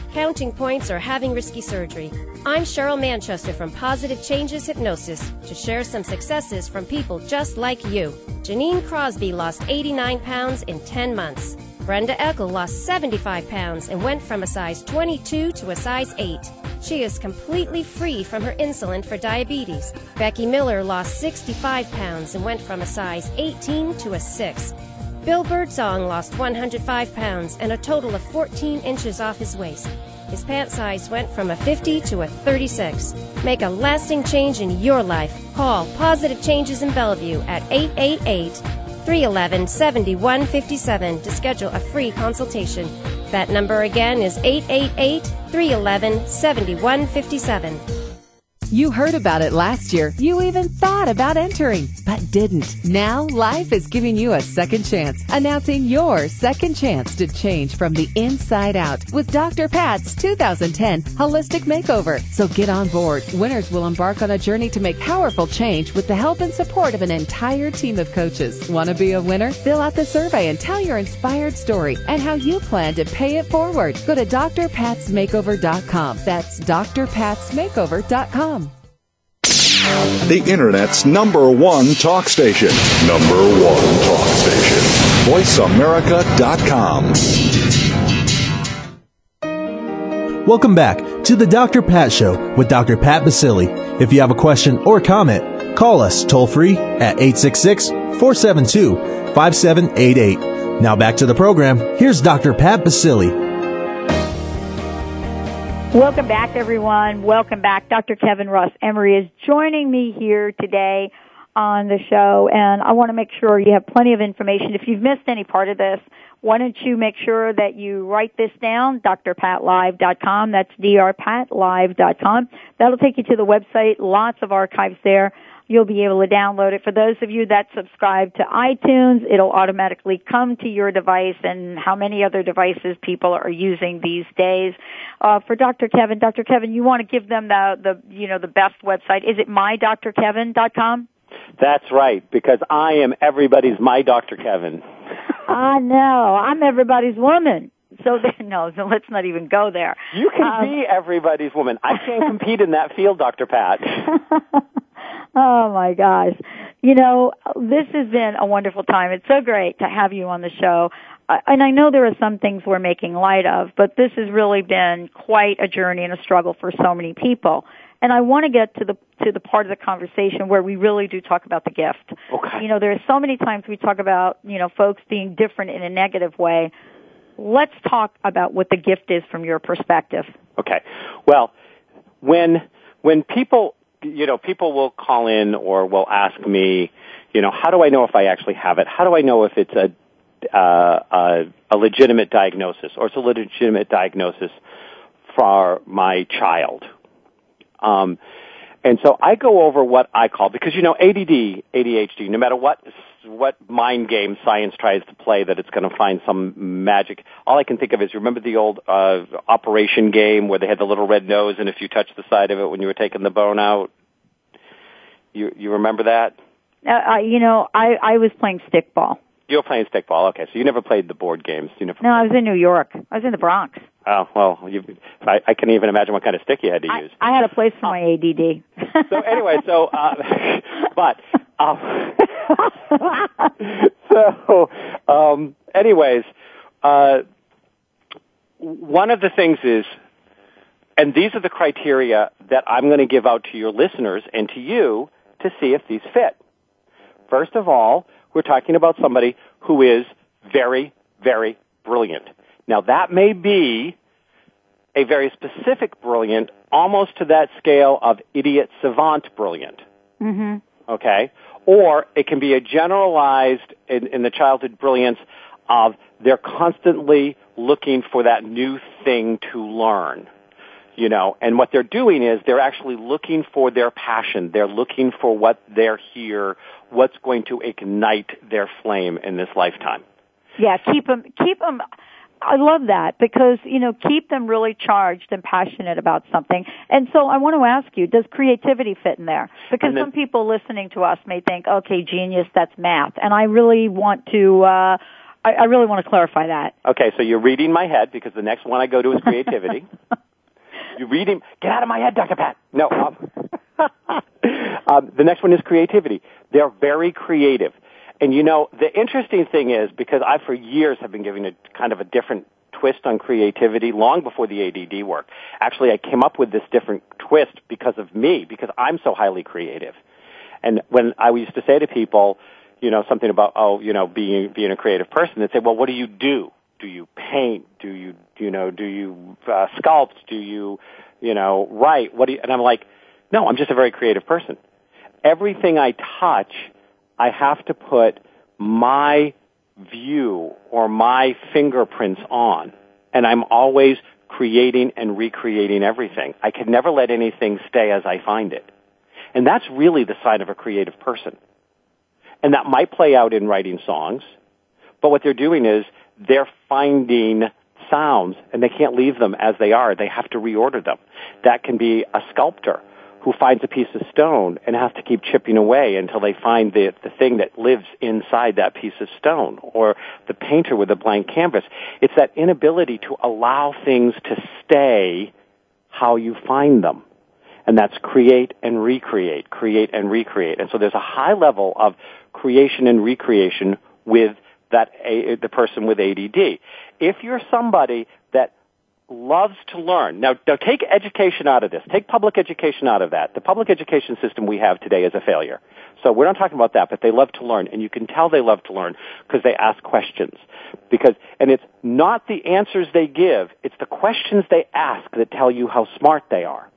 counting points, or having risky surgery. I'm Cheryl Manchester from Positive Changes Hypnosis to share some successes from people just like you. Janine Crosby lost eighty-nine pounds in ten months. Brenda Eckel lost seventy-five pounds and went from a size twenty-two to a size eight. She is completely free from her insulin for diabetes. Becky Miller lost sixty-five pounds and went from a size eighteen to a six. Bill Birdsong lost one hundred five pounds and a total of fourteen inches off his waist. His pant size went from a fifty to a thirty-six. Make a lasting change in your life. Call Positive Changes in Bellevue at eight eight eight, three one one, seven one five seven to schedule a free consultation. That number again is eight eight eight, three one one, seven one five seven.
You heard about it last year. You even thought about entering, but didn't. Now, life is giving you a second chance. Announcing your second chance to change from the inside out with Doctor Pat's two thousand ten Holistic Makeover. So get on board. Winners will embark on a journey to make powerful change with the help and support of an entire team of coaches. Want to be a winner? Fill out the survey and tell your inspired story and how you plan to pay it forward. Go to D R Pats Makeover dot com. That's D R Pats Makeover dot com.
The Internet's number one talk station. Number one talk station. voice america dot com.
Welcome back to the Doctor Pat Show with Doctor Pat Baccili. If you have a question or comment, call us toll-free at eight six six, four seven two, five seven eight eight. Now back to the program. Here's Doctor Pat Baccili.
Welcome back, everyone. Welcome back. Doctor Kevin Ross Emery is joining me here today on the show, and I want to make sure you have plenty of information. If you've missed any part of this, why don't you make sure that you write this down, D R Pat Live dot com. That's D R Pat Live dot com. That'll take you to the website. Lots of archives there. You'll be able to download it. For those of you that subscribe to iTunes, it'll automatically come to your device, and how many other devices people are using these days. Uh, for Doctor Kevin, Doctor Kevin, you want to give them the, the, you know, the best website. Is it my Doctor Kevin dot com?
That's right, because I am everybody's my Doctor Kevin.
I know. I'm everybody's woman. So then, no, so let's not even go there.
You can
um,
be everybody's woman. I can't compete in that field, Doctor Pat.
Oh, my gosh. You know, this has been a wonderful time. It's so great to have you on the show. Uh, and I know there are some things we're making light of, but this has really been quite a journey and a struggle for so many people. And I want to get to the to the part of the conversation where we really do talk about the gift.
Okay.
You know, there are so many times we talk about, you know, folks being different in a negative way. Let's talk about what the gift is from your perspective.
Okay. Well, when when people, you know, people will call in or will ask me, you know, how do I know if I actually have it? How do I know if it's a uh, a, a legitimate diagnosis or it's a legitimate diagnosis for my child? Um, and so I go over what I call, because, you know, A D D, A D H D, no matter what what mind game science tries to play that it's going to find some magic, all I can think of is, remember the old uh, Operation game where they had the little red nose, and if you touched the side of it when you were taking the bone out? You you remember that?
Uh, I, you know, I, I was playing stickball.
You were playing stickball, okay. So you never played the board games. You never
no, I was in New York. I was in the Bronx.
Oh, well, you, I, I can't even imagine what kind of stick you had to
I,
use.
I had a place for my A D D.
So anyway, so, uh, but, um, so, um, anyways, uh, one of the things is, and these are the criteria that I'm going to give out to your listeners and to you to see if these fit. First of all, we're talking about somebody who is very, very brilliant. Now, that may be a very specific brilliant, almost to that scale of idiot savant brilliant.
Mm-hmm.
Okay? Or it can be a generalized in, in the childhood brilliance of they're constantly looking for that new thing to learn. You know, and what they're doing is they're actually looking for their passion. They're looking for what they're here, what's going to ignite their flame in this lifetime.
Yeah, keep them, keep them, I love that, because, you know, keep them really charged and passionate about something. And so I want to ask you, does creativity fit in there? Because then, some people listening to us may think, okay, genius, that's math. And I really want to, uh, I, I really want to clarify that.
Okay, so you're reading my head because the next one I go to is creativity. You read him. Get out of my head, Doctor Pat. No. Um, um, the next one is creativity. They're very creative. And, you know, the interesting thing is, because I, for years, have been giving a kind of a different twist on creativity long before the A D D work. Actually, I came up with this different twist because of me, because I'm so highly creative. And when I used to say to people, you know, something about, oh, you know, being being a creative person, they'd say, well, what do you do? Do you paint? Do you, you know, do you uh, sculpt? Do you, you know, write? What do you, and I'm like, no, I'm just a very creative person. Everything I touch, I have to put my view or my fingerprints on. And I'm always creating and recreating everything. I can never let anything stay as I find it. And that's really the sign of a creative person. And that might play out in writing songs, but what they're doing is they're finding sounds, and they can't leave them as they are. They have to reorder them. That can be a sculptor who finds a piece of stone and has to keep chipping away until they find the, the thing that lives inside that piece of stone, or the painter with a blank canvas. It's that inability to allow things to stay how you find them. And that's create and recreate, create and recreate. And so there's a high level of creation and recreation with that a, the person with A D D. If you're somebody that loves to learn, now, now take education out of this. Take public education out of that. The public education system we have today is a failure. So we're not talking about that, but they love to learn, and you can tell they love to learn because they ask questions. Because, and it's not the answers they give, it's the questions they ask that tell you how smart they are.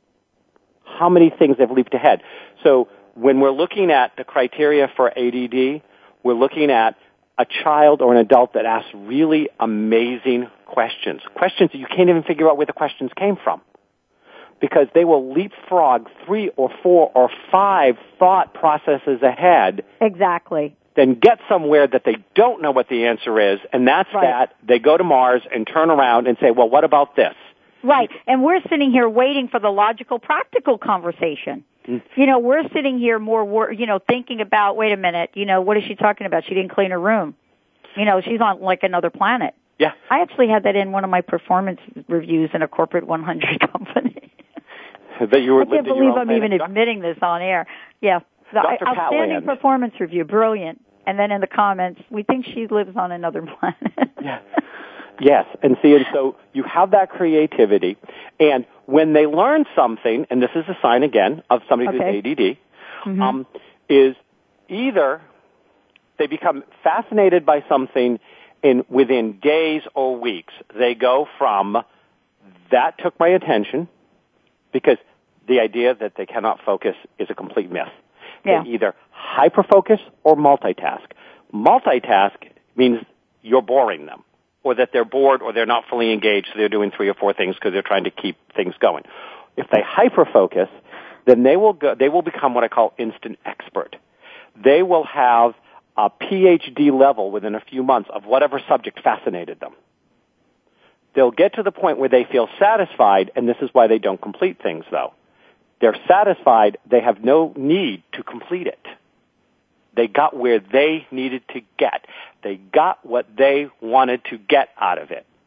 How many things they've leaped ahead. So when we're looking at the criteria for A D D, we're looking at a child or an adult that asks really amazing questions, questions that you can't even figure out where the questions came from, because they will leapfrog three or four or five thought processes ahead.
Exactly.
Then get somewhere that they don't know what the answer is, and that's right. That they go to Mars and turn around and say, well, what about this?
Right, and we're sitting here waiting for the logical, practical conversation. Mm. You know, we're sitting here more, you know, thinking about, wait a minute, you know, what is she talking about? She didn't clean her room. You know, she's on like another planet.
Yeah.
I actually had that in one of my performance reviews in a corporate one hundred company.
That you were
I can't believe I'm even
planet.
admitting this on air. Yeah. The
Doctor
outstanding
Patland.
Performance review, brilliant. And then in the comments, we think she lives on another planet.
Yeah. Yes, and see, and so you have that creativity, and when they learn something, and this is a sign again of somebody
okay.
who's A D D,
mm-hmm.
um, is either they become fascinated by something in within days or weeks. They go from that took my attention, because the idea that they cannot focus is a complete myth.
Yeah.
They either hyperfocus or multitask. Multitask means you're boring them, or that they're bored, or they're not fully engaged, so they're doing three or four things because they're trying to keep things going. If they hyperfocus, then they will go, they will become what I call instant expert. They will have a P H D level within a few months of whatever subject fascinated them. They'll get to the point where they feel satisfied, and this is why they don't complete things, though. They're satisfied, they have no need to complete it. They got where they needed to get. They got what they wanted to get out of it.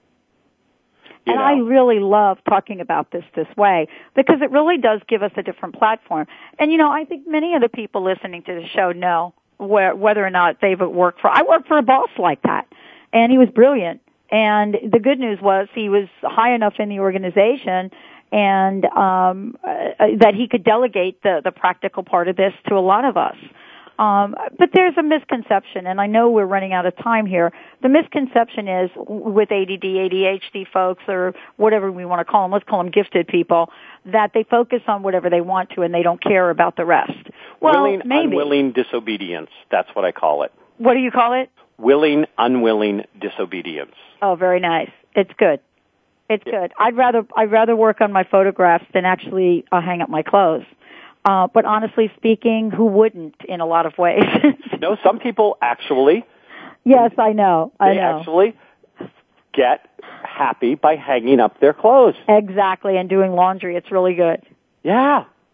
You
and
know?
I really love talking about this this way, because it really does give us a different platform. And, you know, I think many of the people listening to the show know where, whether or not they've worked for, I worked for a boss like that, and he was brilliant. And the good news was he was high enough in the organization and um, uh, that he could delegate the, the practical part of this to a lot of us. Um, but there's a misconception, and I know we're running out of time here. The misconception is with A D D, A D H D folks, or whatever we want to call them, let's call them gifted people, that they focus on whatever they want to and they don't care about the rest. Well,
willing,
maybe.
unwilling disobedience. That's what I call it.
What do you call it?
Willing, unwilling disobedience.
Oh, very nice. It's good. It's
yeah.
good. I'd rather I'd rather work on my photographs than actually uh, hang up my clothes. Uh, but honestly speaking, who wouldn't in a lot of ways?
No, some people actually.
Yes, I know. I
they
know.
actually get happy by hanging up their clothes.
Exactly, and doing laundry. It's really good.
Yeah.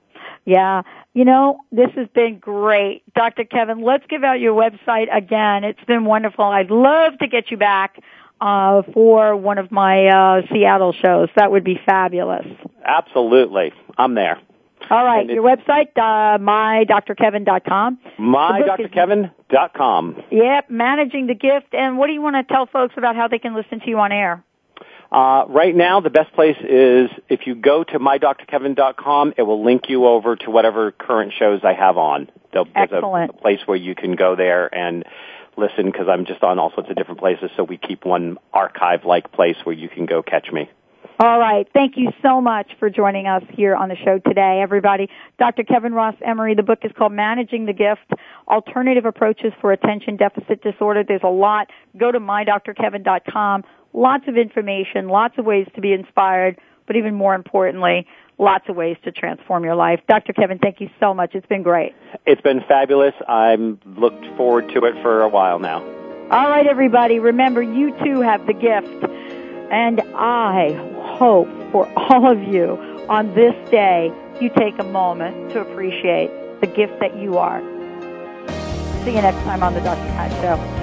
Yeah. You know, this has been great. Doctor Kevin, let's give out your website again. It's been wonderful. I'd love to get you back uh, for one of my uh, Seattle shows. That would be fabulous.
Absolutely. I'm there.
All right. Your website, uh, my dr kevin dot com.
my dr kevin dot com.
Yep. Managing the Gift. And what do you want to tell folks about how they can listen to you on air?
Uh, right now, the best place is if you go to my dr kevin dot com, it will link you over to whatever current shows I have on. There's
Excellent.
A, a place where you can go there and listen, because I'm just on all sorts of different places, so we keep one archive-like place where you can go catch me.
All right. Thank you so much for joining us here on the show today, everybody. Doctor Kevin Ross Emery, the book is called Managing the Gift, Alternative Approaches for Attention Deficit Disorder. There's a lot. Go to my dr kevin dot com. Lots of information, lots of ways to be inspired, but even more importantly, lots of ways to transform your life. Doctor Kevin, thank you so much. It's been great.
It's been fabulous. I'm looked forward to it for a while now.
All right, everybody. Remember, you too have the gift. And I hope for all of you on this day, you take a moment to appreciate the gift that you are. See you next time on the Doctor Pat Show.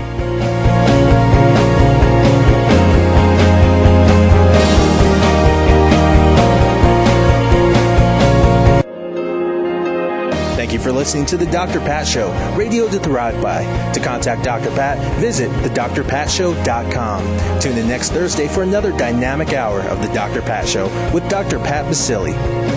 Thank you for listening to the Doctor Pat Show, radio to thrive by. To contact Doctor Pat, visit the dr pat show dot com. Tune in next Thursday for another dynamic hour of the Doctor Pat Show with Doctor Pat Baccili.